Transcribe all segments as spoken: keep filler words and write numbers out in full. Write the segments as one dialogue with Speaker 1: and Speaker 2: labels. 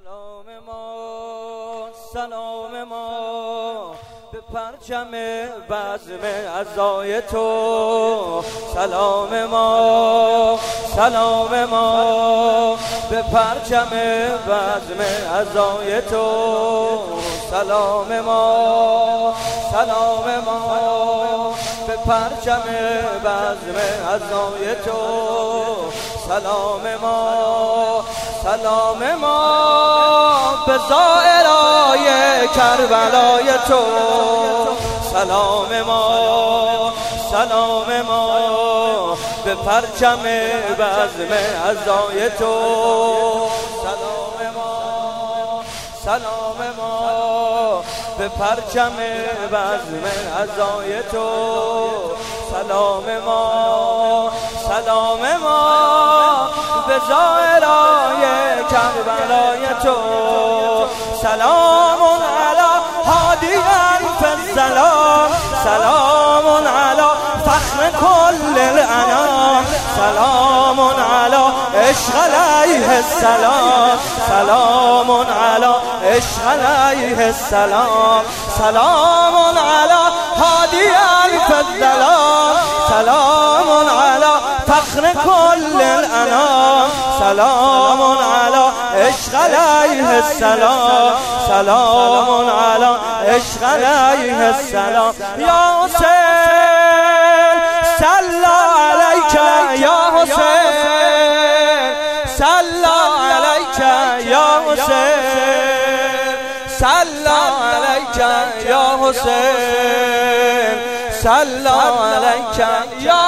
Speaker 1: سلام ما سلام ما به پرچم بزم عزای تو، سلام ما سلام ما به پرچم بزم عزای تو، سلام ما سلام ما به پرچم بزم عزای تو، سلام ما سلام ما به زائرای کربلای تو، سلام ما سلام ما به پرچم بزم عزای تو، سلام ما سلام ما به پرچم بزم عزای تو، سلام ما سلام ما به زائرای کربلای تو، سلام علی هادی الفضلام، سلام علی فخر کل الانام، سلام علی عشق علیه السلام، سلام علی عشق علیه السلام، سلام علی هادی الفضلام، سلام علی فخر کل الانام، سلام علی عشق علیه السلام، سلام علی عشق علیه السلام. یا حسین صلی علیک یا حسین صلی علیک یا حسین صلی علیک یا حسین صلی علیک یا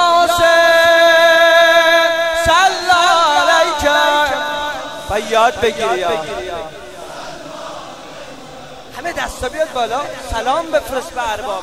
Speaker 1: حسین صلی علیک. یاد بگیری همه دستا بیاد بالا، سلام بفرست به ارباب.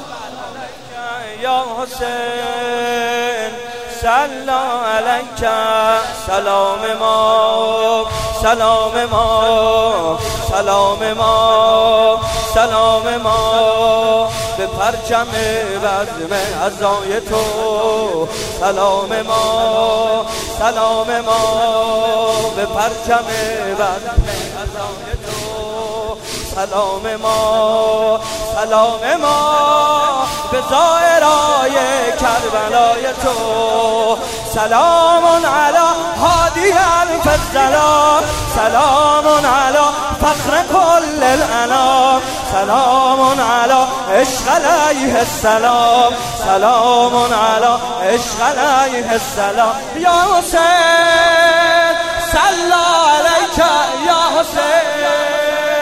Speaker 1: یا حسین صلی علیک، سلام ما سلام ما سلام ما سلام ما به پرچم بزم عزای تو، سلام ما سلام ما به پرچم بزم عزای تو، سلام ما سلام ما به زائرای کربلای تو، سلام علی هادی الفضلام، سلام علی فخر کل الانام، سلام علی عشق علیه السلام، سلام علی عشق علیه السلام. یا حسین صلی علیک یا حسین.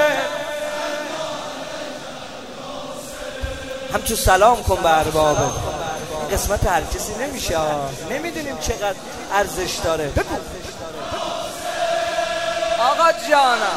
Speaker 1: هم تو سلام کن به اربابه، قسمت هر کسی نمیشه، نمیدونیم چقدر ارزش داره. بگو آقا جانم.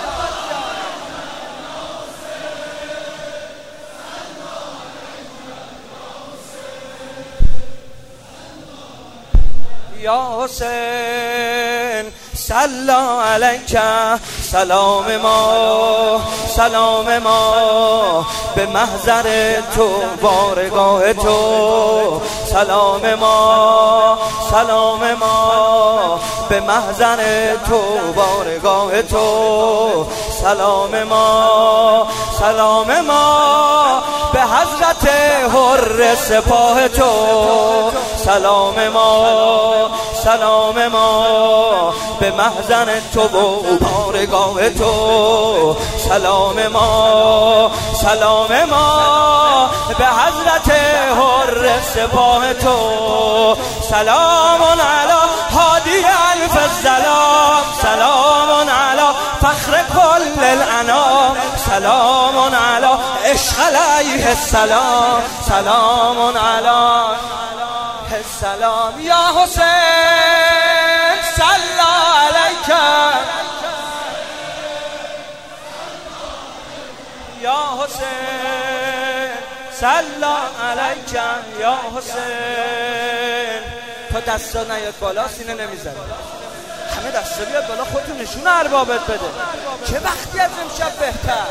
Speaker 1: یا حسین صلی علیک، سلام ما سلام ما به محضر تو بارگاه تو، سلام ما سلام ما به محضر تو بارگاه تو، سلام ما سلام ما به حضرت حر سپاه تو، سلام ما سلام ما به محضر تو و بارگاه تو، سلام ما سلام ما به حضرت حر سپاه تو، سلام علی هادی الفضلام، سلام علی فخر کل الانام، سلام علی عشق علیه السلام، سلام علی السلام. یا حسین صلی علیک یا حسین صلی علیک یا حسین. تا دستا نیاد بالا سینه نمیزنه، همه دستا بیاد بالا، خودتون نشون اربابت بده. چه وقتی از امشب بهتر.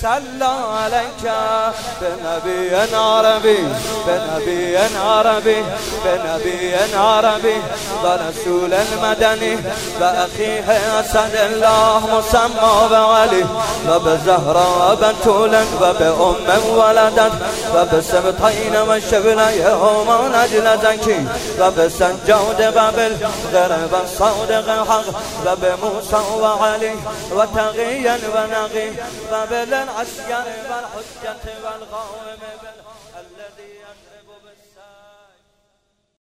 Speaker 1: صلى عليك بنبي عربي بنبي عربي بنبي عربي ورسول المدني وأخيه أسد الله مسمى بعلي وبزهراء بتولا وبأم ولدت وبسبطين وشبليهما نجل زكي وبسجود بابل غرب الصادق الحق وبموسى وعلي وتغيا ونغي وبالعسكر والحجة والقوم الذي